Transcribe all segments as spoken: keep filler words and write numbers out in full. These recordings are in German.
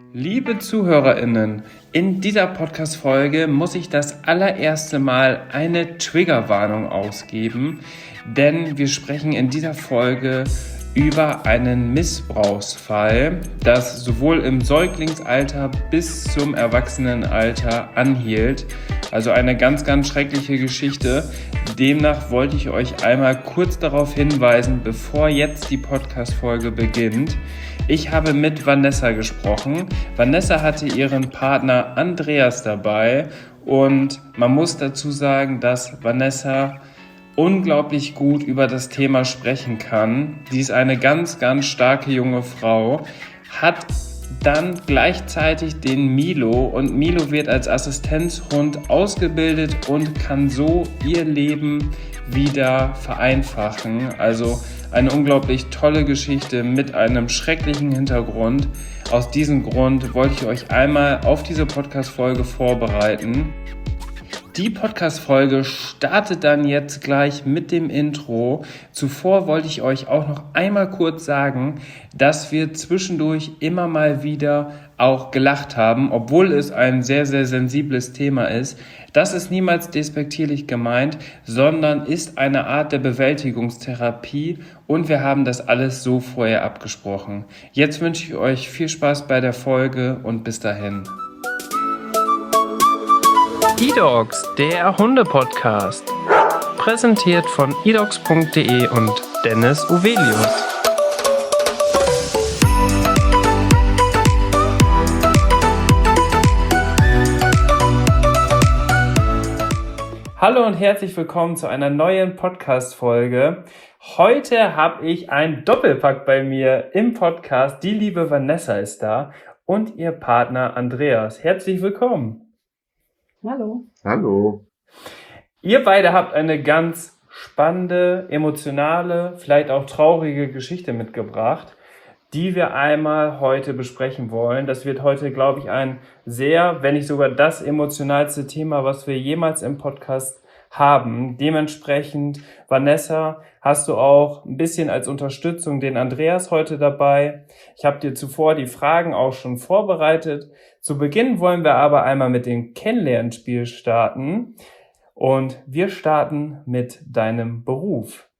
Liebe ZuhörerInnen, in dieser Podcast-Folge muss ich das allererste Mal eine Triggerwarnung ausgeben, denn wir sprechen in dieser Folge über einen Missbrauchsfall, das sowohl im Säuglingsalter bis zum Erwachsenenalter anhielt. Also eine ganz, ganz schreckliche Geschichte. Demnach wollte ich euch einmal kurz darauf hinweisen, bevor jetzt die Podcast-Folge beginnt. Ich habe mit Vanessa gesprochen. Vanessa hatte ihren Partner Andreas dabei und man muss dazu sagen, dass Vanessa unglaublich gut über das Thema sprechen kann. Sie ist eine ganz, ganz starke junge Frau, hat dann gleichzeitig den Milo und Milo wird als Assistenzhund ausgebildet und kann so ihr Leben wieder vereinfachen. Also eine unglaublich tolle Geschichte mit einem schrecklichen Hintergrund. Aus diesem Grund wollte ich euch einmal auf diese Podcast-Folge vorbereiten. Die Podcast-Folge startet dann jetzt gleich mit dem Intro. Zuvor wollte ich euch auch noch einmal kurz sagen, dass wir zwischendurch immer mal wieder auch gelacht haben, obwohl es ein sehr, sehr sensibles Thema ist. Das ist niemals despektierlich gemeint, sondern ist eine Art der Bewältigungstherapie und wir haben das alles so vorher abgesprochen. Jetzt wünsche ich euch viel Spaß bei der Folge und bis dahin. eDogs, der Hunde-Podcast. Präsentiert von edogs punkt de und Dennis Uvelius. Hallo und herzlich willkommen zu einer neuen Podcast-Folge. Heute habe ich einen Doppelpack bei mir im Podcast. Die liebe Vanessa ist da und ihr Partner Andreas. Herzlich willkommen. Hallo. Hallo. Ihr beide habt eine ganz spannende, emotionale, vielleicht auch traurige Geschichte mitgebracht, die wir einmal heute besprechen wollen. Das wird heute, glaube ich, ein sehr, wenn nicht sogar das emotionalste Thema, was wir jemals im Podcast haben. Dementsprechend, Vanessa, hast du auch ein bisschen als Unterstützung den Andreas heute dabei. Ich habe dir zuvor die Fragen auch schon vorbereitet. Zu Beginn wollen wir aber einmal mit dem Kennenlernspiel starten. Und wir starten mit deinem Beruf.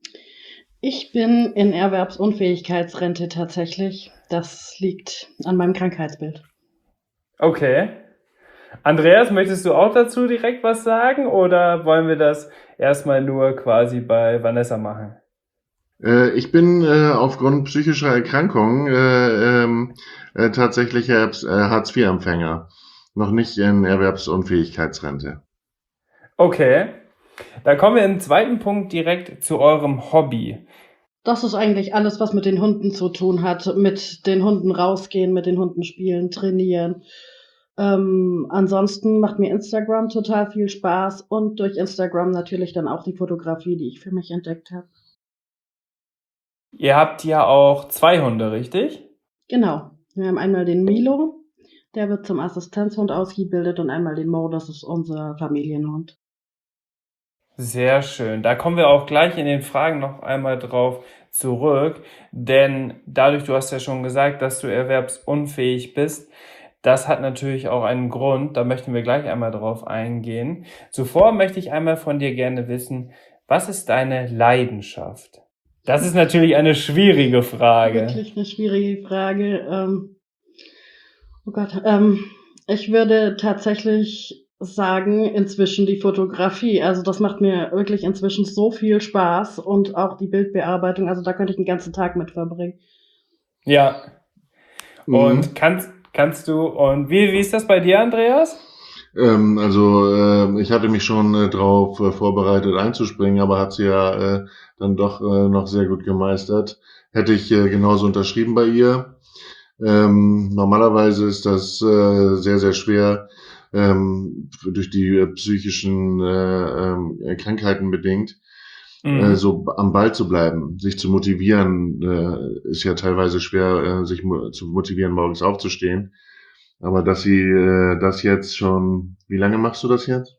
Ich bin in Erwerbsunfähigkeitsrente tatsächlich. Das liegt an meinem Krankheitsbild. Okay. Andreas, möchtest du auch dazu direkt was sagen oder wollen wir das erstmal nur quasi bei Vanessa machen? Äh, ich bin äh, aufgrund psychischer Erkrankung äh, ähm, äh, tatsächlich Hartz- äh, Hartz vier Empfänger. Noch nicht in Erwerbsunfähigkeitsrente. Okay. Dann kommen wir im zweiten Punkt direkt zu eurem Hobby. Das ist eigentlich alles, was mit den Hunden zu tun hat. Mit den Hunden rausgehen, mit den Hunden spielen, trainieren. Ähm, ansonsten macht mir Instagram total viel Spaß und durch Instagram natürlich dann auch die Fotografie, die ich für mich entdeckt habe. Ihr habt ja auch zwei Hunde, richtig? Genau. Wir haben einmal den Milo, der wird zum Assistenzhund ausgebildet und einmal den Mo, das ist unser Familienhund. Sehr schön. Da kommen wir auch gleich in den Fragen noch einmal drauf zurück, denn dadurch, du hast ja schon gesagt, dass du erwerbsunfähig bist, das hat natürlich auch einen Grund, da möchten wir gleich einmal drauf eingehen. Zuvor möchte ich einmal von dir gerne wissen, was ist deine Leidenschaft? Das ist natürlich eine schwierige Frage. Wirklich eine schwierige Frage. Ähm, oh Gott, ähm, ich würde tatsächlich sagen, inzwischen die Fotografie. Also das macht mir wirklich inzwischen so viel Spaß und auch die Bildbearbeitung. Also da könnte ich den ganzen Tag mit verbringen. Ja. Mhm. Und kannst, kannst du, und wie, wie ist das bei dir, Andreas? Ähm, also äh, ich hatte mich schon äh, darauf äh, vorbereitet einzuspringen, aber hat sie ja äh, dann doch äh, noch sehr gut gemeistert. Hätte ich äh, genauso unterschrieben bei ihr. Ähm, normalerweise ist das äh, sehr, sehr schwer, ähm, durch die äh, psychischen äh, äh, Krankheiten bedingt, Mhm. äh, so am Ball zu bleiben, sich zu motivieren, äh, ist ja teilweise schwer, äh, sich mo- zu motivieren, morgens aufzustehen. Aber dass sie äh, das jetzt schon, wie lange machst du das jetzt?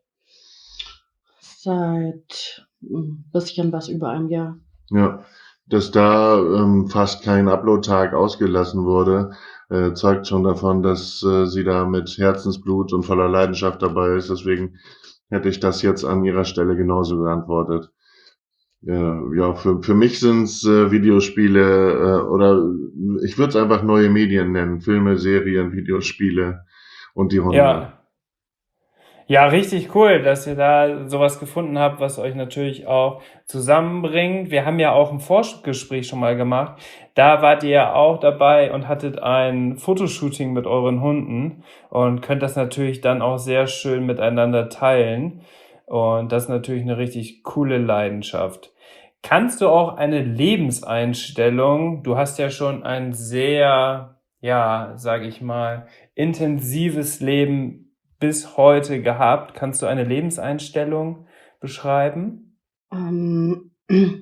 Seit ein bisschen was über einem Jahr. Ja, dass da ähm, fast kein Upload-Tag ausgelassen wurde. äh, zeugt schon davon, dass äh, sie da mit Herzensblut und voller Leidenschaft dabei ist. Deswegen hätte ich das jetzt an ihrer Stelle genauso geantwortet. Ja, ja, für, für mich sind's äh, Videospiele äh, oder ich würde es einfach neue Medien nennen. Filme, Serien, Videospiele und die Hunde. Ja. Ja, richtig cool, dass ihr da sowas gefunden habt, was euch natürlich auch zusammenbringt. Wir haben ja auch ein Vorgespräch schon mal gemacht. Da wart ihr ja auch dabei und hattet ein Fotoshooting mit euren Hunden und könnt das natürlich dann auch sehr schön miteinander teilen. Und das ist natürlich eine richtig coole Leidenschaft. Kannst du auch eine Lebenseinstellung, du hast ja schon ein sehr, ja, sag ich mal, intensives Leben bis heute gehabt. Kannst du eine Lebenseinstellung beschreiben? Ähm,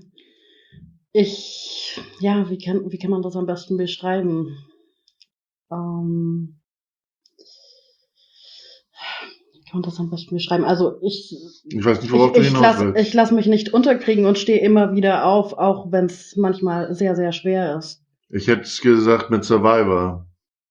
ich, ja, wie kann, wie kann man das am besten beschreiben? Ähm, wie kann man das am besten beschreiben? Also ich, Ich weiß nicht, worauf ich, du ich hinaus lass, willst. ich lass mich nicht unterkriegen und stehe immer wieder auf, auch wenn es manchmal sehr, sehr schwer ist. Ich hätte es gesagt mit Survivor.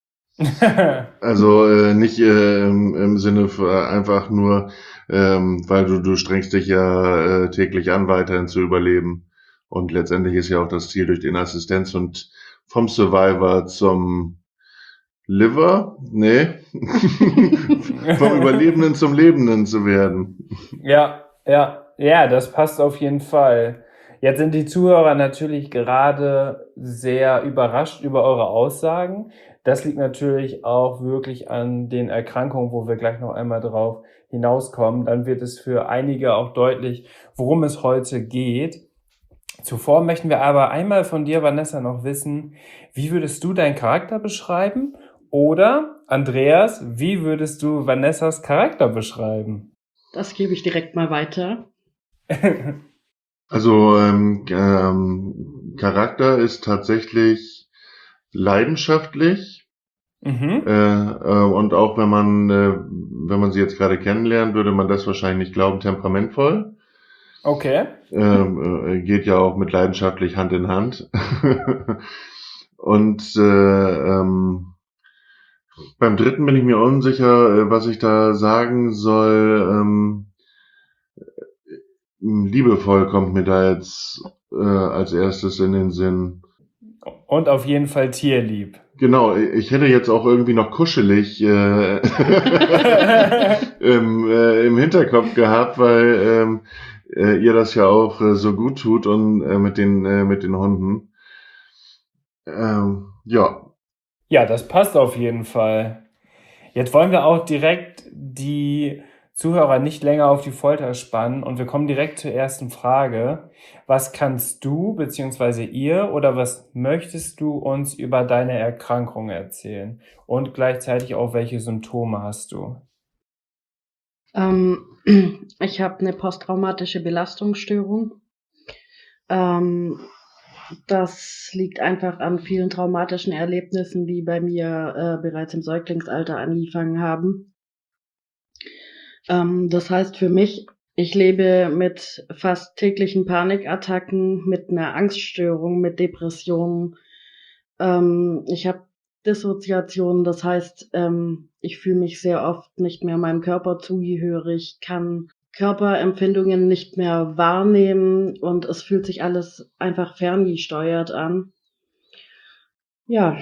Also äh, nicht äh, im, im Sinne für einfach nur, ähm, weil du, du strengst dich ja äh, täglich an, weiterhin zu überleben. Und letztendlich ist ja auch das Ziel durch den Assistenz und vom Survivor zum Liver, nee, vom Überlebenden zum Lebenden zu werden. Ja, ja, ja, das passt auf jeden Fall. Jetzt sind die Zuhörer natürlich gerade sehr überrascht über eure Aussagen. Das liegt natürlich auch wirklich an den Erkrankungen, wo wir gleich noch einmal drauf hinauskommen. Dann wird es für einige auch deutlich, worum es heute geht. Zuvor möchten wir aber einmal von dir, Vanessa, noch wissen, wie würdest du deinen Charakter beschreiben? Oder, Andreas, wie würdest du Vanessas Charakter beschreiben? Das gebe ich direkt mal weiter. Also ähm, ähm, Charakter ist tatsächlich leidenschaftlich. Mhm. Äh, äh, und auch wenn man, äh, wenn man sie jetzt gerade kennenlernt, würde man das wahrscheinlich nicht glauben, temperamentvoll. Okay. Ähm, äh, geht ja auch mit leidenschaftlich Hand in Hand. Und äh, ähm, beim dritten bin ich mir unsicher, äh, was ich da sagen soll. Ähm, liebevoll kommt mir da jetzt äh, als erstes in den Sinn. Und auf jeden Fall tierlieb. Genau, ich hätte jetzt auch irgendwie noch kuschelig äh, im, äh, im Hinterkopf gehabt, weil ähm, äh, ihr das ja auch äh, so gut tut und äh, mit den äh, mit den Hunden. Ähm, ja. Ja, das passt auf jeden Fall. Jetzt wollen wir auch direkt die Zuhörer nicht länger auf die Folter spannen und wir kommen direkt zur ersten Frage. Was kannst du bzw. ihr oder was möchtest du uns über deine Erkrankung erzählen? Und gleichzeitig auch, welche Symptome hast du? Ähm, ich habe eine posttraumatische Belastungsstörung. Ähm, das liegt einfach an vielen traumatischen Erlebnissen, die bei mir äh, bereits im Säuglingsalter angefangen haben. Ähm, das heißt für mich, ich lebe mit fast täglichen Panikattacken, mit einer Angststörung, mit Depressionen. Ähm, ich habe Dissoziationen, das heißt, ähm, ich fühle mich sehr oft nicht mehr meinem Körper zugehörig, kann Körperempfindungen nicht mehr wahrnehmen und es fühlt sich alles einfach ferngesteuert an. Ja.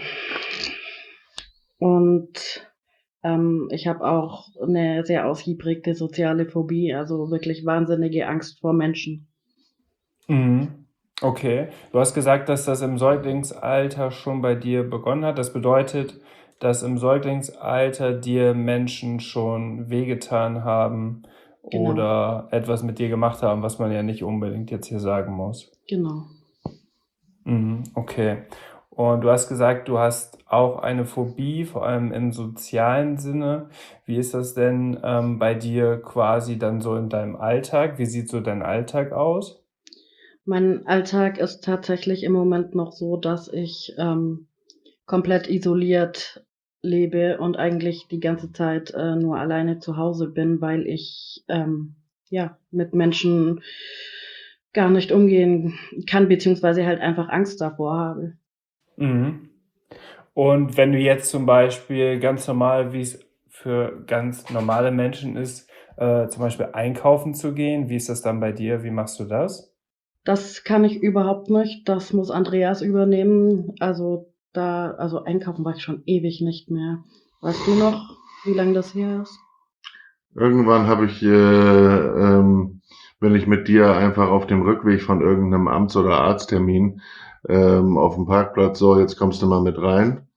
Und ähm, ich habe auch eine sehr ausgeprägte soziale Phobie, also wirklich wahnsinnige Angst vor Menschen. Mhm. Okay. Du hast gesagt, dass das im Säuglingsalter schon bei dir begonnen hat. Das bedeutet, dass im Säuglingsalter dir Menschen schon wehgetan haben Genau. oder etwas mit dir gemacht haben, was man ja nicht unbedingt jetzt hier sagen muss. Genau. Mhm, okay. Und du hast gesagt, du hast auch eine Phobie, vor allem im sozialen Sinne. Wie ist das denn ähm, bei dir quasi dann so in deinem Alltag? Wie sieht so dein Alltag aus? Mein Alltag ist tatsächlich im Moment noch so, dass ich ähm, komplett isoliert lebe und eigentlich die ganze Zeit äh, nur alleine zu Hause bin, weil ich ähm, ja mit Menschen gar nicht umgehen kann, beziehungsweise halt einfach Angst davor habe. Mhm. Und wenn du jetzt zum Beispiel ganz normal, wie es für ganz normale Menschen ist, äh, zum Beispiel einkaufen zu gehen, wie ist das dann bei dir? Wie machst du das? Das kann ich überhaupt nicht. Das muss Andreas übernehmen. Also da, also einkaufen war ich schon ewig nicht mehr. Weißt du noch, wie lange das her ist? Irgendwann habe ich, äh, ähm, bin ich mit dir einfach auf dem Rückweg von irgendeinem Amts- oder Arzttermin ähm, auf dem Parkplatz, so, jetzt kommst du mal mit rein.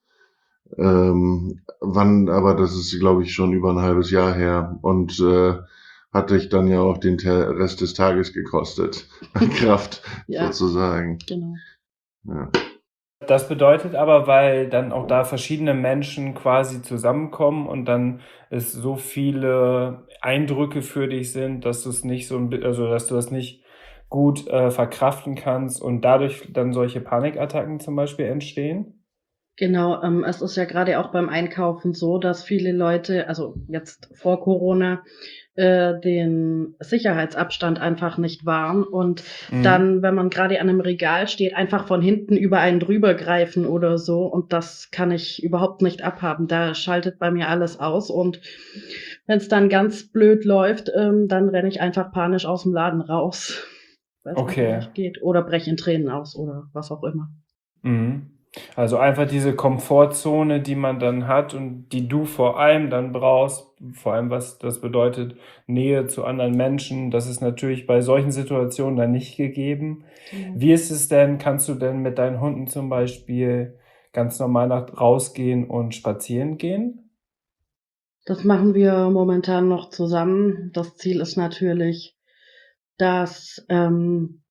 Ähm, wann, aber das ist, glaube ich, schon über ein halbes Jahr her und äh, hat dich dann ja auch den Te- Rest des Tages gekostet an Kraft, Ja, sozusagen. genau. Ja. Das bedeutet aber, weil dann auch da verschiedene Menschen quasi zusammenkommen und dann es so viele Eindrücke für dich sind, dass du es nicht so, ein bi- also dass du das nicht gut äh, verkraften kannst und dadurch dann solche Panikattacken zum Beispiel entstehen. Genau, ähm, es ist ja gerade auch beim Einkaufen so, dass viele Leute, also jetzt vor Corona, äh, den Sicherheitsabstand einfach nicht wahren und Mhm. dann, wenn man gerade an einem Regal steht, einfach von hinten über einen drüber greifen oder so und das kann ich überhaupt nicht abhaben. Da schaltet bei mir alles aus und wenn es dann ganz blöd läuft, ähm, dann renne ich einfach panisch aus dem Laden raus, weil es Okay. einfach nicht geht oder breche in Tränen aus oder was auch immer. Mhm. Also einfach diese Komfortzone, die man dann hat und die du vor allem dann brauchst, vor allem was das bedeutet, Nähe zu anderen Menschen, das ist natürlich bei solchen Situationen dann nicht gegeben. Genau. Wie ist es denn, kannst du denn mit deinen Hunden zum Beispiel ganz normal nach rausgehen und spazieren gehen? Das machen wir momentan noch zusammen. Das Ziel ist natürlich, dass ähm,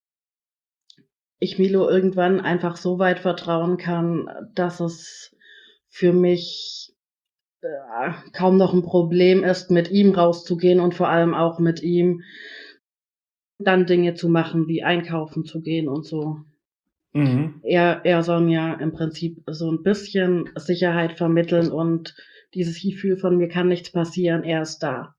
ich Milo irgendwann einfach so weit vertrauen kann, dass es für mich äh, kaum noch ein Problem ist, mit ihm rauszugehen und vor allem auch mit ihm dann Dinge zu machen, wie einkaufen zu gehen und so. Mhm. Er, er soll mir im Prinzip so ein bisschen Sicherheit vermitteln und dieses Gefühl von mir kann nichts passieren, er ist da.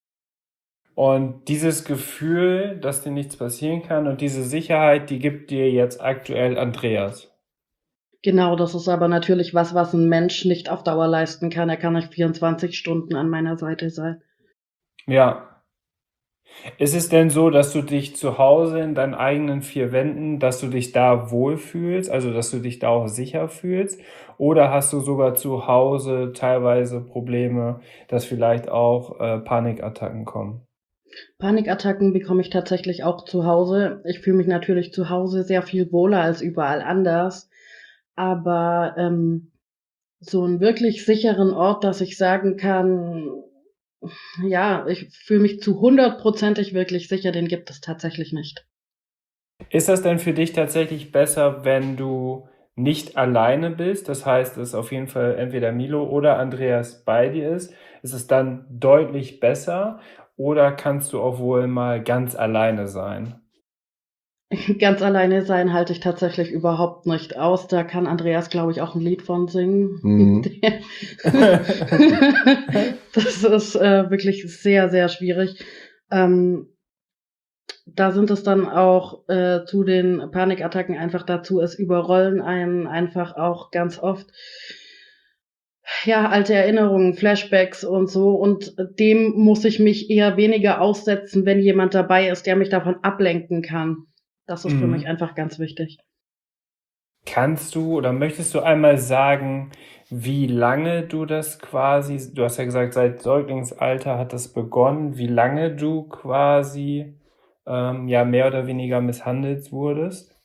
Und dieses Gefühl, dass dir nichts passieren kann und diese Sicherheit, die gibt dir jetzt aktuell Andreas. Genau, das ist aber natürlich was, was ein Mensch nicht auf Dauer leisten kann. Er kann nicht vierundzwanzig Stunden an meiner Seite sein. Ja. Ist es denn so, dass du dich zu Hause in deinen eigenen vier Wänden, dass du dich da wohlfühlst, also dass du dich da auch sicher fühlst? Oder hast du sogar zu Hause teilweise Probleme, dass vielleicht auch äh, Panikattacken kommen? Panikattacken bekomme ich tatsächlich auch zu Hause. Ich fühle mich natürlich zu Hause sehr viel wohler als überall anders. Aber ähm, so einen wirklich sicheren Ort, dass ich sagen kann, ja, ich fühle mich zu hundertprozentig wirklich sicher, den gibt es tatsächlich nicht. Ist das denn für dich tatsächlich besser, wenn du nicht alleine bist? Das heißt, dass auf jeden Fall entweder Milo oder Andreas bei dir ist. Ist es dann deutlich besser oder kannst du auch wohl mal ganz alleine sein? Ganz alleine sein halte ich tatsächlich überhaupt nicht aus. Da kann Andreas, glaube ich, auch ein Lied von singen. Mhm. Das ist äh, wirklich sehr, sehr schwierig. Ähm, da sind es dann auch äh, zu den Panikattacken einfach dazu, es überrollen einen einfach auch ganz oft ja, alte Erinnerungen, Flashbacks und so. Und dem muss ich mich eher weniger aussetzen, wenn jemand dabei ist, der mich davon ablenken kann. Das ist für mich Mhm. einfach ganz wichtig. Kannst du oder möchtest du einmal sagen, wie lange du das quasi, du hast ja gesagt, seit Säuglingsalter hat das begonnen, wie lange du quasi ähm, ja mehr oder weniger misshandelt wurdest?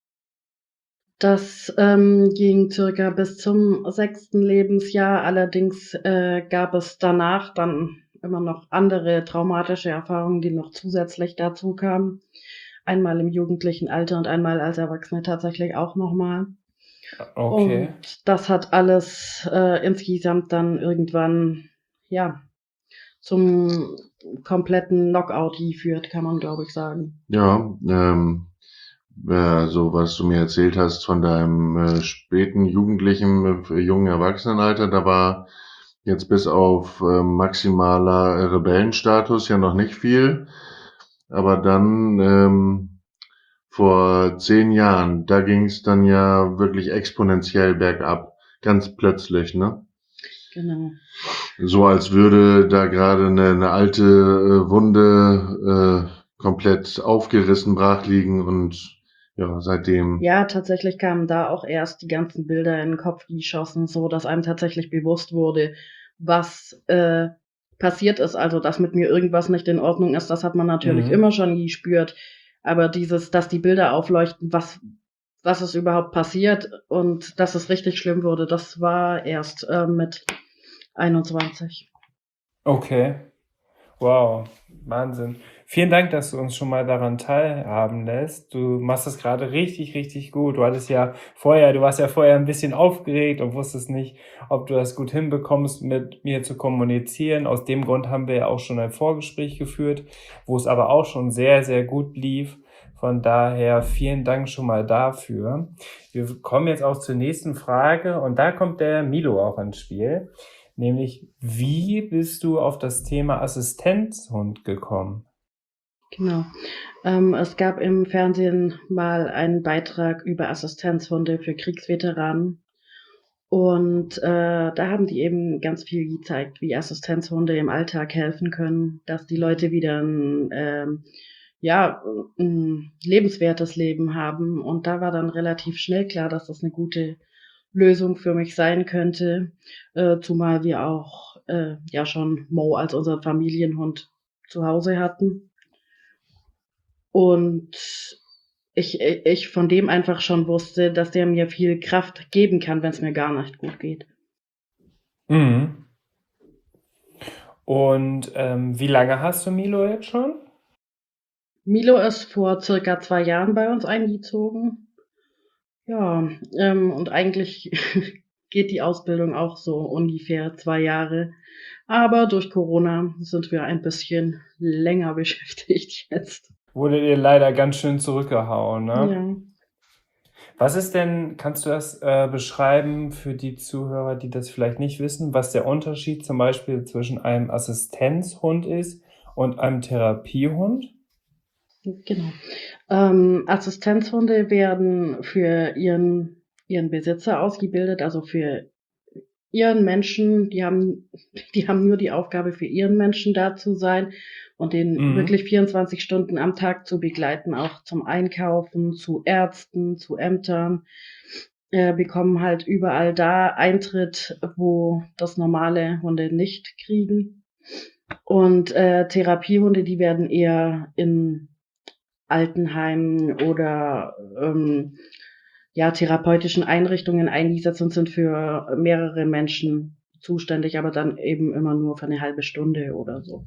Das ähm, ging circa bis zum sechsten Lebensjahr. Allerdings äh, gab es danach dann immer noch andere traumatische Erfahrungen, die noch zusätzlich dazu kamen. Einmal im jugendlichen Alter und einmal als Erwachsene tatsächlich auch nochmal. Okay. Und das hat alles äh, insgesamt dann irgendwann, ja, zum kompletten Knockout geführt, kann man, glaube ich, sagen. Ja, ähm, äh, so was du mir erzählt hast von deinem äh, späten jugendlichen, äh, jungen Erwachsenenalter, da war jetzt bis auf äh, maximaler Rebellenstatus ja noch nicht viel. Aber dann ähm, vor zehn Jahren, da ging es dann ja wirklich exponentiell bergab. ganz plötzlich, ne? Genau. So als würde da gerade eine, eine alte äh, Wunde äh, komplett aufgerissen brach liegen und ja, seitdem. Ja, tatsächlich kamen da auch erst die ganzen Bilder in den Kopf geschossen, so dass einem tatsächlich bewusst wurde, was äh, passiert ist. Also, dass mit mir irgendwas nicht in Ordnung ist, das hat man natürlich Mhm. immer schon gespürt. Aber dieses, dass die Bilder aufleuchten, was, was ist überhaupt passiert und dass es richtig schlimm wurde, das war erst äh, mit einundzwanzig. Okay. Wow, Wahnsinn. Vielen Dank, dass du uns schon mal daran teilhaben lässt. Du machst das gerade richtig, richtig gut. Du hattest ja vorher, du warst ja vorher ein bisschen aufgeregt und wusstest nicht, ob du das gut hinbekommst, mit mir zu kommunizieren. Aus dem Grund haben wir ja auch schon ein Vorgespräch geführt, wo es aber auch schon sehr, sehr gut lief. Von daher vielen Dank schon mal dafür. Wir kommen jetzt auch zur nächsten Frage und da kommt der Milo auch ins Spiel. Nämlich, wie bist du auf das Thema Assistenzhund gekommen? Genau. Ähm, es gab im Fernsehen mal einen Beitrag über Assistenzhunde für Kriegsveteranen. Und äh, da haben die eben ganz viel gezeigt, wie Assistenzhunde im Alltag helfen können, dass die Leute wieder ein, ähm, ja, ein lebenswertes Leben haben. Und da war dann relativ schnell klar, dass das eine gute Lösung für mich sein könnte, äh, zumal wir auch äh, ja schon Mo als unseren Familienhund zu Hause hatten. Und ich, ich von dem einfach schon wusste, dass der mir viel Kraft geben kann, wenn es mir gar nicht gut geht. Mhm. Und ähm, wie lange hast du Milo jetzt schon? Milo ist vor circa zwei Jahren bei uns eingezogen. Ja, ähm, und eigentlich geht die Ausbildung auch so ungefähr zwei Jahre. Aber durch Corona sind wir ein bisschen länger beschäftigt jetzt. Wurde dir leider ganz schön zurückgehauen, ne? Ja. Was ist denn, kannst du das äh, beschreiben für die Zuhörer, die das vielleicht nicht wissen, was der Unterschied zum Beispiel zwischen einem Assistenzhund ist und einem Therapiehund? Genau. Ähm, Assistenzhunde werden für ihren, ihren Besitzer ausgebildet, also für ihren Menschen. Die haben, die haben nur die Aufgabe, für ihren Menschen da zu sein und den Mhm. wirklich vierundzwanzig Stunden am Tag zu begleiten, auch zum Einkaufen, zu Ärzten, zu Ämtern. Äh, bekommen halt überall da Eintritt, wo das normale Hunde nicht kriegen. Und äh, Therapiehunde, die werden eher in Altenheimen oder ähm, ja, therapeutischen Einrichtungen eingesetzt und sind für mehrere Menschen zuständig, aber dann eben immer nur für eine halbe Stunde oder so.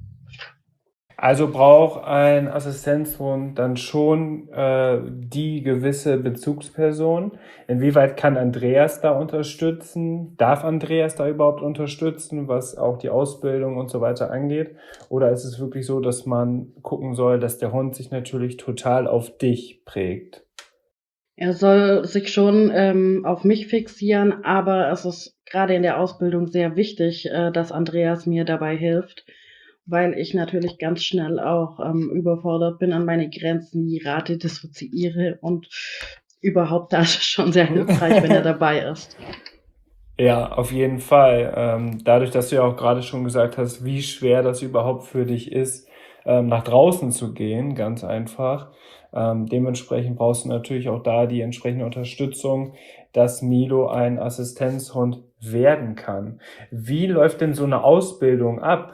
Also braucht ein Assistenzhund dann schon äh, die gewisse Bezugsperson. Inwieweit kann Andreas da unterstützen? Darf Andreas da überhaupt unterstützen, was auch die Ausbildung und so weiter angeht? Oder ist es wirklich so, dass man gucken soll, dass der Hund sich natürlich total auf dich prägt? Er soll sich schon ähm, auf mich fixieren, aber es ist gerade in der Ausbildung sehr wichtig, äh, dass Andreas mir dabei hilft, weil ich natürlich ganz schnell auch ähm, überfordert bin, an meine Grenzen gerate, dissoziiere und überhaupt, da ist es schon sehr hilfreich, wenn er dabei ist. Ja, auf jeden Fall. Ähm, dadurch, dass du ja auch gerade schon gesagt hast, wie schwer das überhaupt für dich ist, ähm, nach draußen zu gehen, ganz einfach. Ähm, dementsprechend brauchst du natürlich auch da die entsprechende Unterstützung, dass Milo ein Assistenzhund werden kann. Wie läuft denn so eine Ausbildung ab?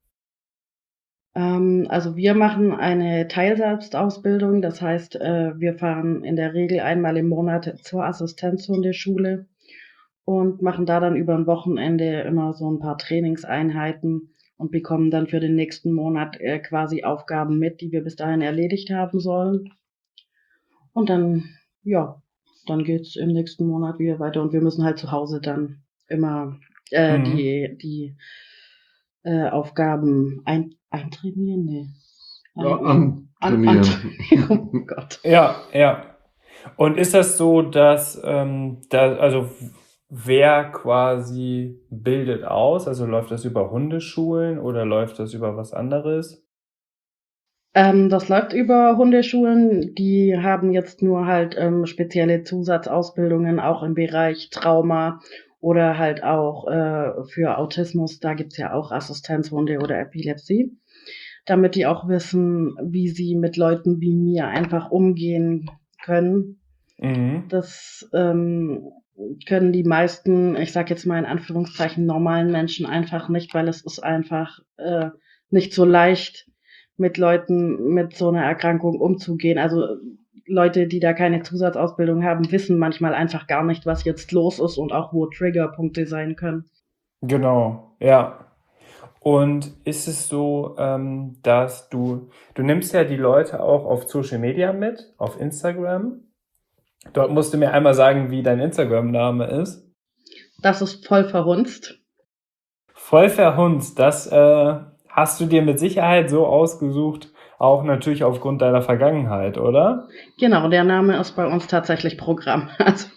Ähm, also wir machen eine Teilselbstausbildung, das heißt, äh, wir fahren in der Regel einmal im Monat zur Assistenzhundeschule und machen da dann über ein Wochenende immer so ein paar Trainingseinheiten und bekommen dann für den nächsten Monat äh, quasi Aufgaben mit, die wir bis dahin erledigt haben sollen. Und dann, ja, dann geht's im nächsten Monat wieder weiter und wir müssen halt zu Hause dann immer äh, Mhm. die, die äh, Aufgaben ein, eintrainieren, nee. Ja, An, an, antrainieren. an, oh Gott. Ja, ja. Und ist das so, dass, ähm, da, also wer quasi bildet aus? Also läuft das über Hundeschulen oder läuft das über was anderes? Ähm, das läuft über Hundeschulen, die haben jetzt nur halt ähm, spezielle Zusatzausbildungen auch im Bereich Trauma Oder halt auch äh, für Autismus, da gibt's ja auch Assistenzhunde oder Epilepsie, damit die auch wissen, wie sie mit Leuten wie mir einfach umgehen können. Mhm. Das ähm, können die meisten, ich sage jetzt mal in Anführungszeichen, normalen Menschen einfach nicht, weil es ist einfach äh, nicht so leicht, mit Leuten mit so einer Erkrankung umzugehen. Also Leute, die da keine Zusatzausbildung haben, wissen manchmal einfach gar nicht, was jetzt los ist und auch wo Triggerpunkte sein können. Genau, ja. Und ist es so, ähm, dass du, du nimmst ja die Leute auch auf Social Media mit, auf Instagram. Dort musst du mir einmal sagen, wie dein Instagram-Name ist. Das ist voll verhunzt. Voll verhunzt, das äh, hast du dir mit Sicherheit so ausgesucht, auch natürlich aufgrund deiner Vergangenheit, oder? Genau, der Name ist bei uns tatsächlich Programm. Also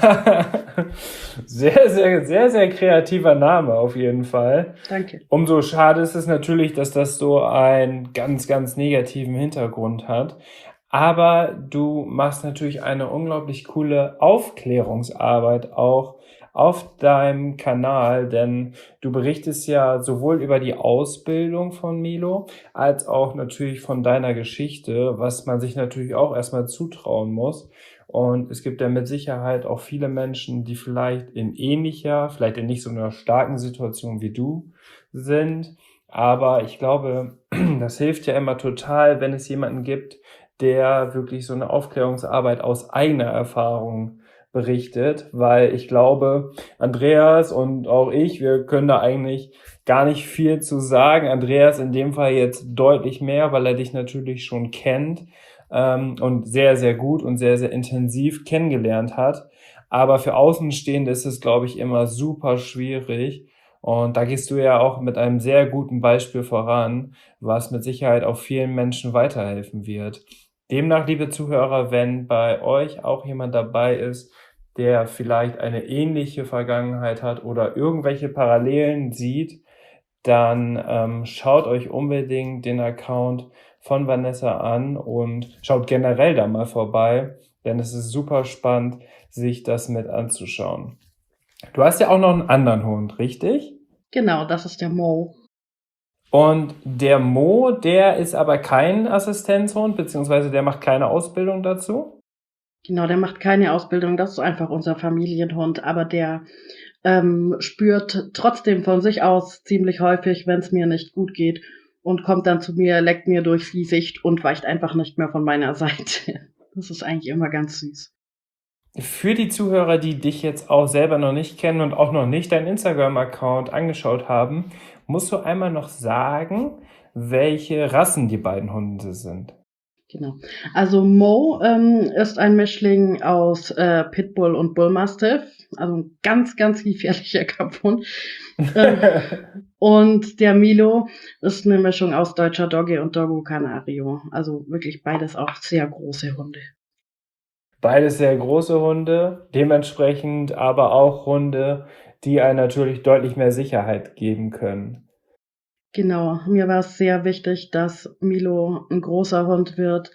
Sehr, sehr, sehr, sehr kreativer Name auf jeden Fall. danke. Umso schade ist es natürlich, dass das so einen ganz, ganz negativen Hintergrund hat. Aber du machst natürlich eine unglaublich coole Aufklärungsarbeit auch auf deinem Kanal, denn du berichtest ja sowohl über die Ausbildung von Milo als auch natürlich von deiner Geschichte, was man sich natürlich auch erstmal zutrauen muss. Und es gibt ja mit Sicherheit auch viele Menschen, die vielleicht in ähnlicher, vielleicht in nicht so einer starken Situation wie du sind. Aber ich glaube, das hilft ja immer total, wenn es jemanden gibt, der wirklich so eine Aufklärungsarbeit aus eigener Erfahrung berichtet, weil ich glaube, Andreas und auch ich, wir können da eigentlich gar nicht viel zu sagen. Andreas in dem Fall jetzt deutlich mehr, weil er dich natürlich schon kennt ähm, und sehr, sehr gut und sehr, sehr intensiv kennengelernt hat. Aber für Außenstehende ist es, glaube ich, immer super schwierig. Und da gehst du ja auch mit einem sehr guten Beispiel voran, was mit Sicherheit auch vielen Menschen weiterhelfen wird. Demnach, liebe Zuhörer, wenn bei euch auch jemand dabei ist, der vielleicht eine ähnliche Vergangenheit hat oder irgendwelche Parallelen sieht, dann ähm, schaut euch unbedingt den Account von Vanessa an und schaut generell da mal vorbei, denn es ist super spannend, sich das mit anzuschauen. Du hast ja auch noch einen anderen Hund, richtig? Genau, das ist der Mo. Und der Mo, der ist aber kein Assistenzhund, beziehungsweise der macht keine Ausbildung dazu? Genau, der macht keine Ausbildung, das ist einfach unser Familienhund, aber der ähm, spürt trotzdem von sich aus ziemlich häufig, wenn es mir nicht gut geht und kommt dann zu mir, leckt mir durch die Sicht und weicht einfach nicht mehr von meiner Seite. Das ist eigentlich immer ganz süß. Für die Zuhörer, die dich jetzt auch selber noch nicht kennen und auch noch nicht deinen Instagram-Account angeschaut haben, musst du einmal noch sagen, welche Rassen die beiden Hunde sind. Genau. Also Mo ähm, ist ein Mischling aus äh, Pitbull und Bullmastiff, also ein ganz, ganz gefährlicher Kampfhund. äh, und der Milo ist eine Mischung aus deutscher Dogge und Doggo Canario. Also wirklich beides auch sehr große Hunde. Beides sehr große Hunde, dementsprechend aber auch Hunde, die einem natürlich deutlich mehr Sicherheit geben können. Genau, mir war es sehr wichtig, dass Milo ein großer Hund wird,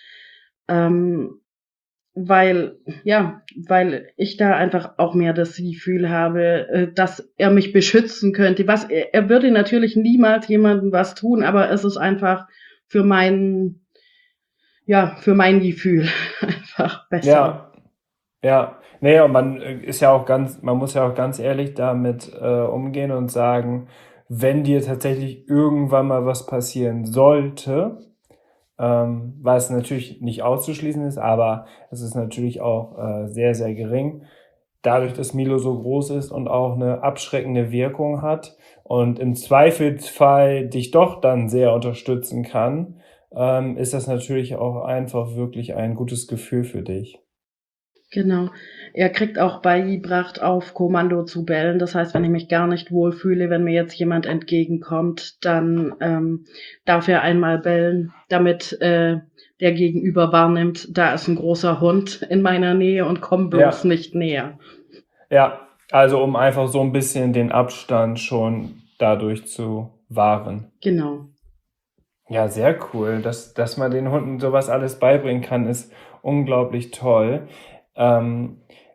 ähm, weil, ja, weil ich da einfach auch mehr das Gefühl habe, äh, dass er mich beschützen könnte. Was, er, er würde natürlich niemals jemandem was tun, aber es ist einfach für mein, ja, für mein Gefühl einfach besser. Ja, ja. Nee, und man ist ja auch ganz, man muss ja auch ganz ehrlich damit äh, umgehen und sagen, wenn dir tatsächlich irgendwann mal was passieren sollte, ähm, was natürlich nicht auszuschließen ist, aber es ist natürlich auch äh, sehr, sehr gering. Dadurch, dass Milo so groß ist und auch eine abschreckende Wirkung hat und im Zweifelsfall dich doch dann sehr unterstützen kann, ähm, ist das natürlich auch einfach wirklich ein gutes Gefühl für dich. Genau. Er kriegt auch beigebracht, auf Kommando zu bellen. Das heißt, wenn ich mich gar nicht wohlfühle, wenn mir jetzt jemand entgegenkommt, dann ähm, darf er einmal bellen, damit äh, der Gegenüber wahrnimmt, da ist ein großer Hund in meiner Nähe und komm bloß Ja. nicht näher. Ja, also um einfach so ein bisschen den Abstand schon dadurch zu wahren. Genau. Ja, sehr cool. Dass, dass man den Hunden sowas alles beibringen kann, ist unglaublich toll. Ähm,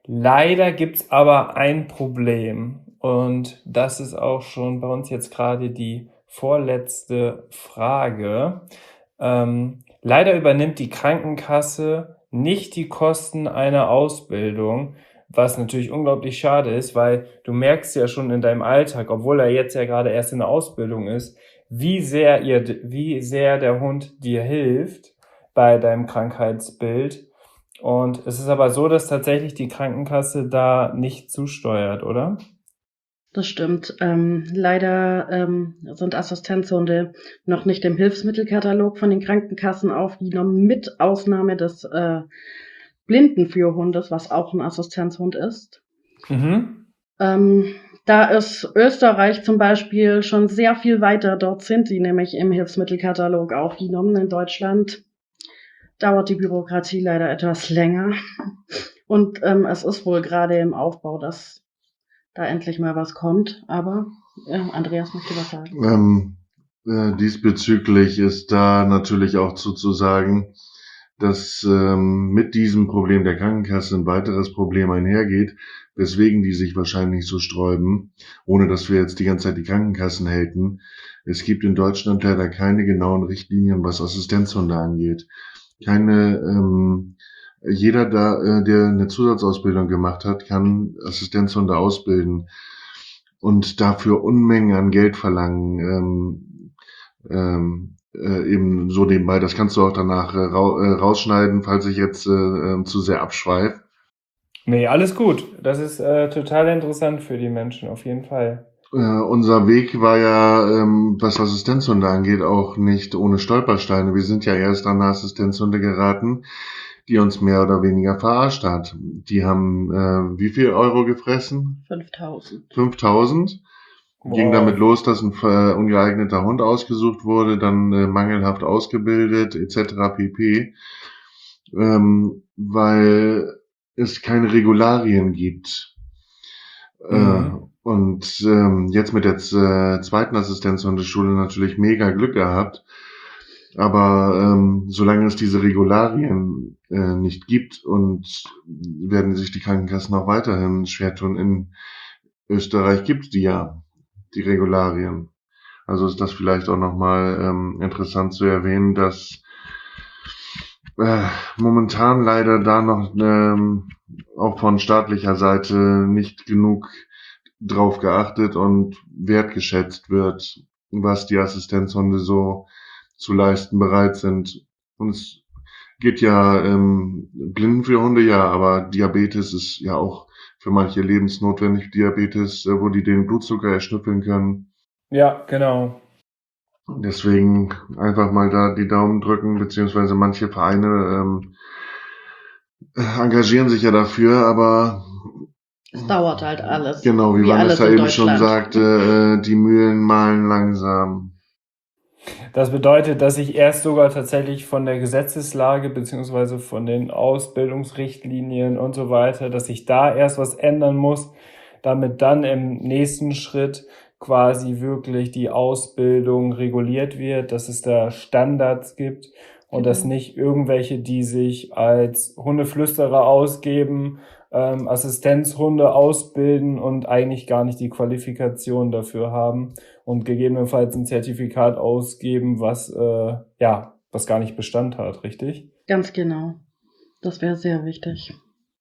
Leider gibt's aber ein Problem und das ist auch schon bei uns jetzt gerade die vorletzte Frage. Ähm, leider übernimmt die Krankenkasse nicht die Kosten einer Ausbildung, was natürlich unglaublich schade ist, weil du merkst ja schon in deinem Alltag, obwohl er jetzt ja gerade erst in der Ausbildung ist, wie sehr ihr, wie sehr der Hund dir hilft bei deinem Krankheitsbild. Und es ist aber so, dass tatsächlich die Krankenkasse da nicht zusteuert, oder? Das stimmt. Ähm, leider ähm, sind Assistenzhunde noch nicht im Hilfsmittelkatalog von den Krankenkassen aufgenommen, mit Ausnahme des äh, Blindenführhundes, was auch ein Assistenzhund ist. Mhm. Ähm, da ist Österreich zum Beispiel schon sehr viel weiter. Dort sind sie nämlich im Hilfsmittelkatalog aufgenommen. In Deutschland dauert die Bürokratie leider etwas länger. Und ähm, es ist wohl gerade im Aufbau, dass da endlich mal was kommt. Aber äh, Andreas möchte was sagen. Ähm, äh, diesbezüglich ist da natürlich auch zu, zu sagen, dass ähm, mit diesem Problem der Krankenkasse ein weiteres Problem einhergeht, weswegen die sich wahrscheinlich so sträuben, ohne dass wir jetzt die ganze Zeit die Krankenkassen halten. Es gibt in Deutschland leider keine genauen Richtlinien, was Assistenzhunde angeht. Keine, ähm, jeder da, äh, der eine Zusatzausbildung gemacht hat, kann Assistenzhunde ausbilden und dafür Unmengen an Geld verlangen. Ähm, ähm, äh, eben so nebenbei. Das kannst du auch danach äh, ra äh, rausschneiden, falls ich jetzt äh, äh, zu sehr abschweife. Nee, alles gut. Das ist äh, total interessant für die Menschen, auf jeden Fall. Äh, unser Weg war ja, ähm, was Assistenzhunde angeht, auch nicht ohne Stolpersteine. Wir sind ja erst an Assistenzhunde geraten, die uns mehr oder weniger verarscht hat. Die haben äh, wie viel Euro gefressen? fünftausend. fünftausend. Ging damit los, dass ein äh, ungeeigneter Hund ausgesucht wurde, dann äh, mangelhaft ausgebildet et cetera pp. Ähm, weil es keine Regularien gibt. Mhm. Äh, und ähm, jetzt mit der äh, zweiten Assistenzhundeschule natürlich mega Glück gehabt. Aber ähm, solange es diese Regularien äh, nicht gibt, und werden sich die Krankenkassen auch weiterhin schwer tun. In Österreich gibt's die ja, die Regularien. Also ist das vielleicht auch nochmal ähm, interessant zu erwähnen, dass äh, momentan leider da noch ähm, auch von staatlicher Seite nicht genug drauf geachtet und wertgeschätzt wird, was die Assistenzhunde so zu leisten bereit sind. Und es geht ja ähm, Blindenführhunde, ja, aber Diabetes ist ja auch für manche lebensnotwendig. Diabetes, äh, wo die den Blutzucker erschnüffeln können. Ja, genau. Deswegen einfach mal da die Daumen drücken, beziehungsweise manche Vereine ähm, engagieren sich ja dafür, aber Es dauert halt alles. genau, wie, Wie Vanessa alles in eben schon Deutschland. sagte, äh, die Mühlen mahlen langsam. Das bedeutet, dass ich erst sogar tatsächlich von der Gesetzeslage beziehungsweise von den Ausbildungsrichtlinien und so weiter, dass ich da erst was ändern muss, damit dann im nächsten Schritt quasi wirklich die Ausbildung reguliert wird, dass es da Standards gibt und dass Genau. nicht irgendwelche, die sich als Hundeflüsterer ausgeben, ähm, Assistenzhunde ausbilden und eigentlich gar nicht die Qualifikation dafür haben und gegebenenfalls ein Zertifikat ausgeben, was äh, ja, was gar nicht Bestand hat, richtig? Ganz genau. Das wäre sehr wichtig.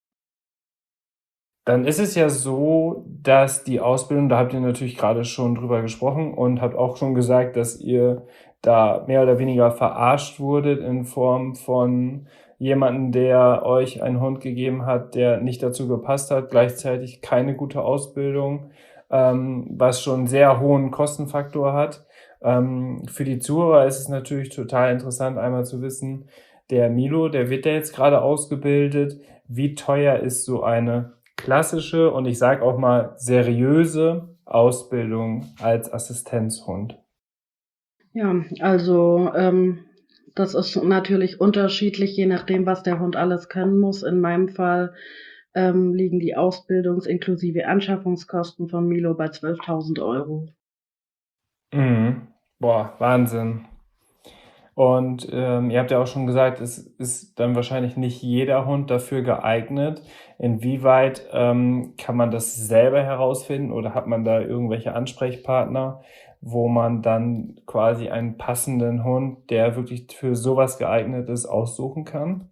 Dann ist es ja so, dass die Ausbildung, da habt ihr natürlich gerade schon drüber gesprochen und habt auch schon gesagt, dass ihr da mehr oder weniger verarscht wurdet in Form von jemanden, der euch einen Hund gegeben hat, der nicht dazu gepasst hat, gleichzeitig keine gute Ausbildung, ähm, was schon einen sehr hohen Kostenfaktor hat. Ähm, für die Zuhörer ist es natürlich total interessant, einmal zu wissen, der Milo, der wird ja jetzt gerade ausgebildet. Wie teuer ist so eine klassische und ich sage auch mal seriöse Ausbildung als Assistenzhund? Ja, also ähm, das ist natürlich unterschiedlich, je nachdem, was der Hund alles können muss. In meinem Fall ähm, liegen die Ausbildungs- inklusive Anschaffungskosten von Milo bei zwölftausend Euro. Mhm. Boah, Wahnsinn. Und ähm, ihr habt ja auch schon gesagt, es ist dann wahrscheinlich nicht jeder Hund dafür geeignet. Inwieweit ähm, kann man das selber herausfinden oder hat man da irgendwelche Ansprechpartner, wo man dann quasi einen passenden Hund, der wirklich für sowas geeignet ist, aussuchen kann?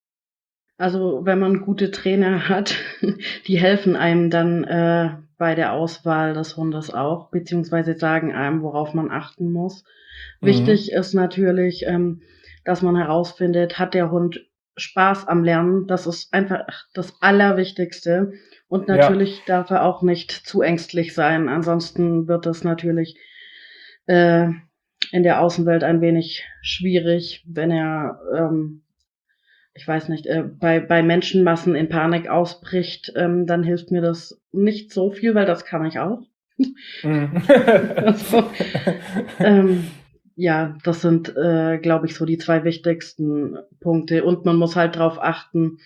Also wenn man gute Trainer hat, die helfen einem dann äh, bei der Auswahl des Hundes auch, beziehungsweise sagen einem, worauf man achten muss. Mhm. Wichtig ist natürlich, ähm, dass man herausfindet, hat der Hund Spaß am Lernen? Das ist einfach das Allerwichtigste. Und Ja. natürlich darf er auch nicht zu ängstlich sein. Ansonsten wird es natürlich äh, in der Außenwelt ein wenig schwierig, wenn er, ähm, ich weiß nicht, äh, bei, bei Menschenmassen in Panik ausbricht. Ähm, dann hilft mir das nicht so viel, weil das kann ich auch. Mhm. Also, ähm, ja, das sind, äh, glaube ich, so die zwei wichtigsten Punkte. Und man muss halt darauf achten,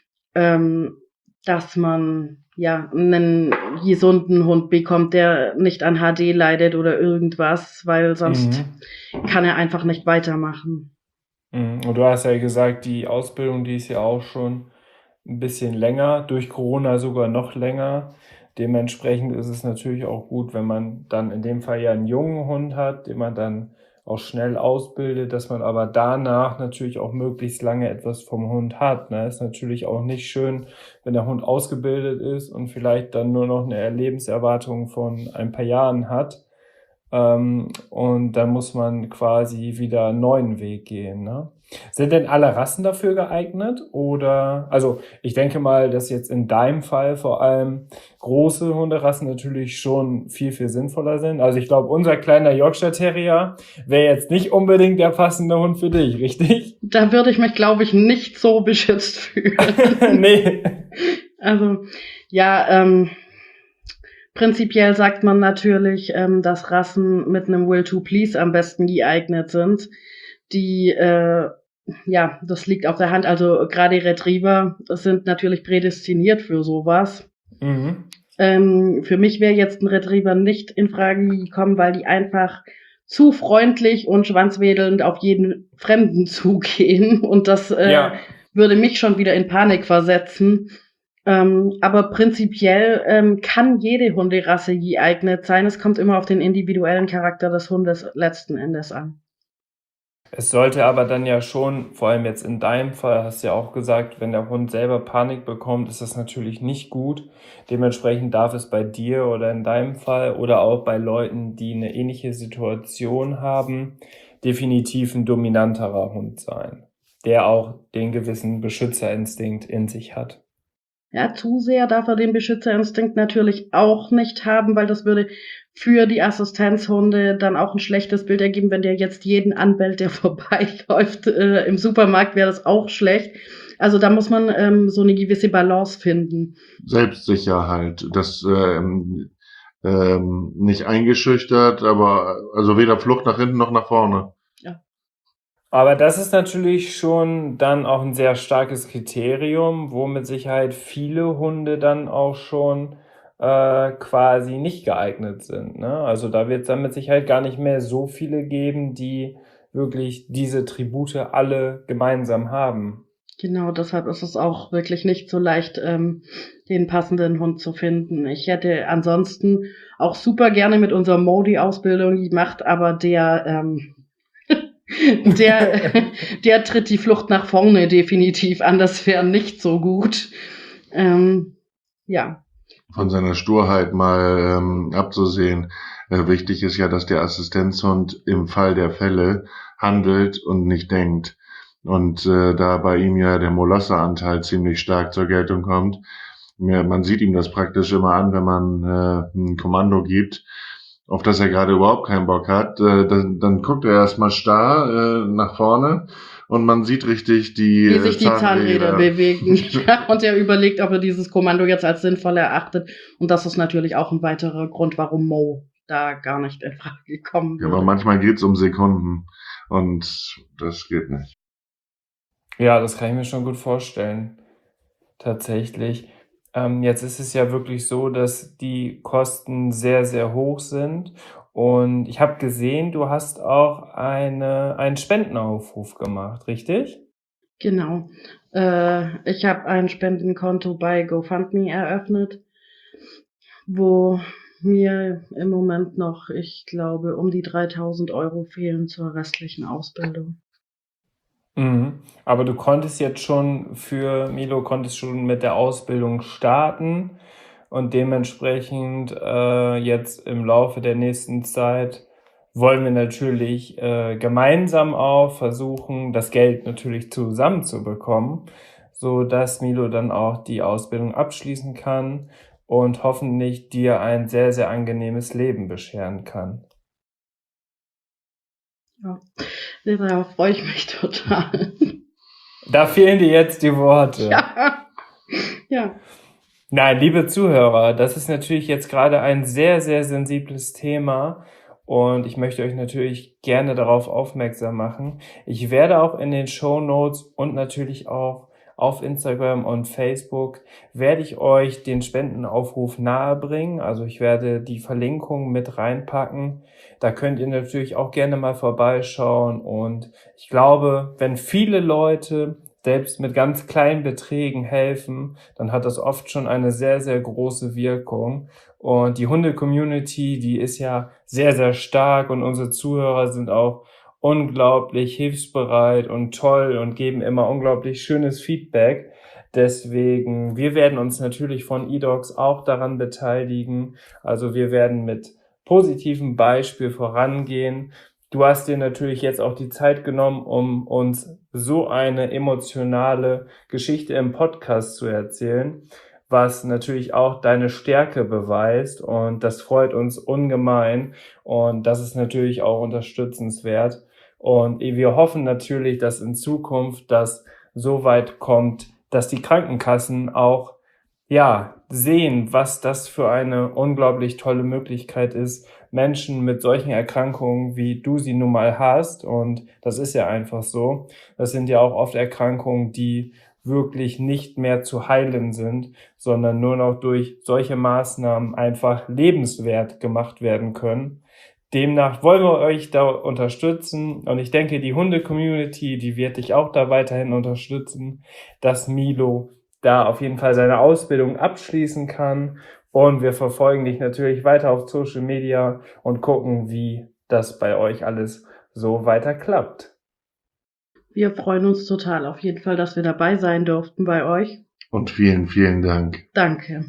ähm, dass man ja einen gesunden Hund bekommt, der nicht an H D leidet oder irgendwas, weil sonst Mhm. kann er einfach nicht weitermachen. Mhm. Und du hast ja gesagt, die Ausbildung, die ist ja auch schon ein bisschen länger, durch Corona sogar noch länger. Dementsprechend ist es natürlich auch gut, wenn man dann in dem Fall ja einen jungen Hund hat, den man dann auch schnell ausbildet, dass man aber danach natürlich auch möglichst lange etwas vom Hund hat. Ne? Ist natürlich auch nicht schön, wenn der Hund ausgebildet ist und vielleicht dann nur noch eine Lebenserwartung von ein paar Jahren hat. Ähm, und dann muss man quasi wieder einen neuen Weg gehen. Ne? Sind denn alle Rassen dafür geeignet? Oder, also ich denke mal, dass jetzt in deinem Fall vor allem große Hunderassen natürlich schon viel, viel sinnvoller sind. Also ich glaube, unser kleiner Yorkshire Terrier wäre jetzt nicht unbedingt der passende Hund für dich, richtig? Da würde ich mich, glaube ich, nicht so beschützt fühlen. Nee. Also, ja, ähm, prinzipiell sagt man natürlich, ähm, dass Rassen mit einem Will to Please am besten geeignet sind. Die, äh, ja, das liegt auf der Hand. Also gerade Retriever sind natürlich prädestiniert für sowas. Mhm. Ähm, für mich wäre jetzt ein Retriever nicht in Frage gekommen, weil die einfach zu freundlich und schwanzwedelnd auf jeden Fremden zugehen. Und das äh, Ja. würde mich schon wieder in Panik versetzen. Ähm, aber prinzipiell ähm, kann jede Hunderasse geeignet sein. Es kommt immer auf den individuellen Charakter des Hundes letzten Endes an. Es sollte aber dann ja schon, vor allem jetzt in deinem Fall, hast du ja auch gesagt, wenn der Hund selber Panik bekommt, ist das natürlich nicht gut. Dementsprechend darf es bei dir oder in deinem Fall oder auch bei Leuten, die eine ähnliche Situation haben, definitiv ein dominanterer Hund sein, der auch den gewissen Beschützerinstinkt in sich hat. Ja, zu sehr darf er den Beschützerinstinkt natürlich auch nicht haben, weil das würde für die Assistenzhunde dann auch ein schlechtes Bild ergeben, wenn der jetzt jeden anbellt, der vorbeiläuft. Äh, Im Supermarkt wäre das auch schlecht. Also da muss man ähm, so eine gewisse Balance finden. Selbstsicherheit, das ähm, ähm, nicht eingeschüchtert, aber also weder Flucht nach hinten noch nach vorne. Aber das ist natürlich schon dann auch ein sehr starkes Kriterium, wo mit Sicherheit viele Hunde dann auch schon äh, quasi nicht geeignet sind. Ne? Also da wird es dann mit Sicherheit gar nicht mehr so viele geben, die wirklich diese Tribute alle gemeinsam haben. Genau, deshalb ist es auch wirklich nicht so leicht, ähm, den passenden Hund zu finden. Ich hätte ansonsten auch super gerne mit unserer Modi-Ausbildung gemacht, aber der, ähm, der, der tritt die Flucht nach vorne definitiv an. Das wäre nicht so gut. Ähm, ja. Von seiner Sturheit mal ähm, abzusehen. Äh, wichtig ist ja, dass der Assistenzhund im Fall der Fälle handelt und nicht denkt. Und äh, da bei ihm ja der Molosseranteil ziemlich stark zur Geltung kommt, ja, man sieht ihm das praktisch immer an, wenn man äh, ein Kommando gibt, auf das er gerade überhaupt keinen Bock hat, äh, dann, dann guckt er erstmal starr äh, nach vorne und man sieht richtig die Wie sich die Zahnräder, Zahnräder bewegen. Ja, und er überlegt, ob er dieses Kommando jetzt als sinnvoll erachtet. Und das ist natürlich auch ein weiterer Grund, warum Mo da gar nicht in Frage kommen Ja, würde. aber manchmal geht's um Sekunden und das geht nicht. Ja, das kann ich mir schon gut vorstellen. Tatsächlich. Ähm, jetzt ist es ja wirklich so, dass die Kosten sehr, sehr hoch sind Und ich habe gesehen, du hast auch eine, einen Spendenaufruf gemacht, richtig? Genau. Äh, ich habe ein Spendenkonto bei GoFundMe eröffnet, wo mir im Moment noch, ich glaube, um die dreitausend Euro fehlen zur restlichen Ausbildung. Mhm. Aber du konntest jetzt schon für Milo, konntest schon mit der Ausbildung starten und dementsprechend äh, jetzt im Laufe der nächsten Zeit wollen wir natürlich äh, gemeinsam auch versuchen, das Geld natürlich zusammenzubekommen, so dass Milo dann auch die Ausbildung abschließen kann und hoffentlich dir ein sehr, sehr angenehmes Leben bescheren kann. Ja, darauf freue ich mich total. Da fehlen dir jetzt die Worte. Ja. Ja. Nein, liebe Zuhörer, das ist natürlich jetzt gerade ein sehr, sehr sensibles Thema und ich möchte euch natürlich gerne darauf aufmerksam machen. Ich werde auch in den Shownotes und natürlich auch auf Instagram und Facebook werde ich euch den Spendenaufruf nahebringen. Also ich werde die Verlinkung mit reinpacken. Da könnt ihr natürlich auch gerne mal vorbeischauen und ich glaube, wenn viele Leute selbst mit ganz kleinen Beträgen helfen, dann hat das oft schon eine sehr, sehr große Wirkung. Und die Hunde-Community, die ist ja sehr, sehr stark und unsere Zuhörer sind auch unglaublich hilfsbereit und toll und geben immer unglaublich schönes Feedback. Deswegen, wir werden uns natürlich von eDogs auch daran beteiligen. Also wir werden mit positivem Beispiel vorangehen. Du hast dir natürlich jetzt auch die Zeit genommen, um uns so eine emotionale Geschichte im Podcast zu erzählen, was natürlich auch deine Stärke beweist und das freut uns ungemein und das ist natürlich auch unterstützenswert und wir hoffen natürlich, dass in Zukunft das so weit kommt, dass die Krankenkassen auch ja sehen, was das für eine unglaublich tolle Möglichkeit ist, Menschen mit solchen Erkrankungen, wie du sie nun mal hast, und das ist ja einfach so, das sind ja auch oft Erkrankungen, die wirklich nicht mehr zu heilen sind, sondern nur noch durch solche Maßnahmen einfach lebenswert gemacht werden können. Demnach wollen wir euch da unterstützen und ich denke, die Hunde-Community, die wird dich auch da weiterhin unterstützen, dass Milo da auf jeden Fall seine Ausbildung abschließen kann. Und wir verfolgen dich natürlich weiter auf Social Media und gucken, wie das bei euch alles so weiter klappt. Wir freuen uns total auf jeden Fall, dass wir dabei sein durften bei euch. Und vielen, vielen Dank. Danke.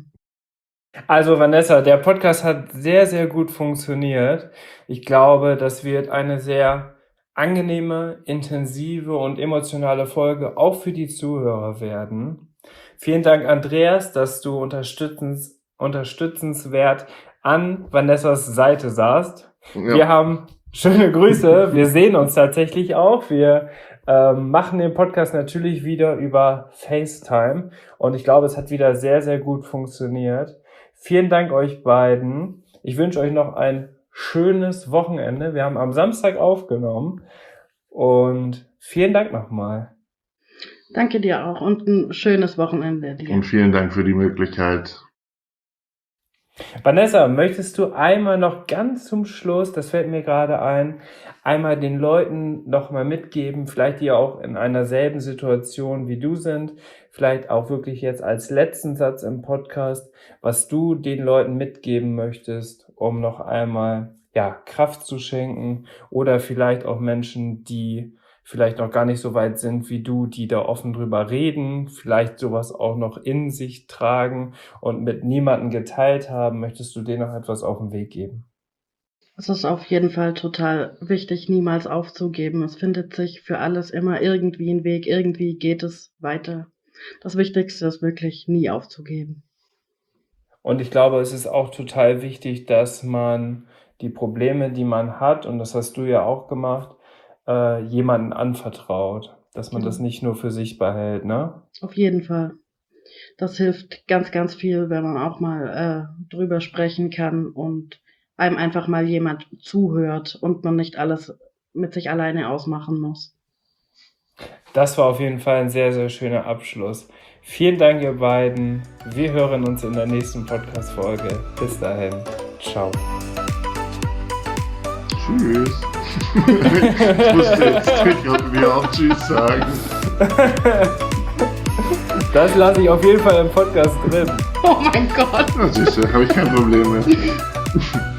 Also Vanessa, der Podcast hat sehr, sehr gut funktioniert. Ich glaube, das wird eine sehr angenehme, intensive und emotionale Folge auch für die Zuhörer werden. Vielen Dank, Andreas, dass du unterstützens, unterstützenswert an Vanessas Seite saßt. Ja. Wir haben schöne Grüße. Wir sehen uns tatsächlich auch. Wir ähm, machen den Podcast natürlich wieder über FaceTime. Und ich glaube, es hat wieder sehr, sehr gut funktioniert. Vielen Dank euch beiden. Ich wünsche euch noch ein schönes Wochenende. Wir haben am Samstag aufgenommen. Und vielen Dank nochmal. Danke dir auch und ein schönes Wochenende dir. Und vielen Dank für die Möglichkeit. Vanessa, möchtest du einmal noch ganz zum Schluss, das fällt mir gerade ein, einmal den Leuten noch mal mitgeben, vielleicht die auch in einer selben Situation wie du sind, vielleicht auch wirklich jetzt als letzten Satz im Podcast, was du den Leuten mitgeben möchtest, um noch einmal ja Kraft zu schenken oder vielleicht auch Menschen, die vielleicht noch gar nicht so weit sind wie du, die da offen drüber reden, vielleicht sowas auch noch in sich tragen und mit niemandem geteilt haben, möchtest du denen noch etwas auf den Weg geben? Es ist auf jeden Fall total wichtig, niemals aufzugeben. Es findet sich für alles immer irgendwie ein Weg, irgendwie geht es weiter. Das Wichtigste ist wirklich, nie aufzugeben. Und ich glaube, es ist auch total wichtig, dass man die Probleme, die man hat, und das hast du ja auch gemacht, äh, jemanden anvertraut, dass man Genau. das nicht nur für sich behält, ne? Auf jeden Fall. Das hilft ganz, ganz viel, wenn man auch mal äh, drüber sprechen kann und einem einfach mal jemand zuhört und man nicht alles mit sich alleine ausmachen muss. Das war auf jeden Fall ein sehr, sehr schöner Abschluss. Vielen Dank, ihr beiden. Wir hören uns in der nächsten Podcast-Folge. Bis dahin. Ciao. Tschüss. Ich wusste jetzt nicht, ob wir auch Tschüss sagen. Das lasse ich auf jeden Fall im Podcast drin. Oh mein Gott. Na siehst du, habe ich kein Problem mehr.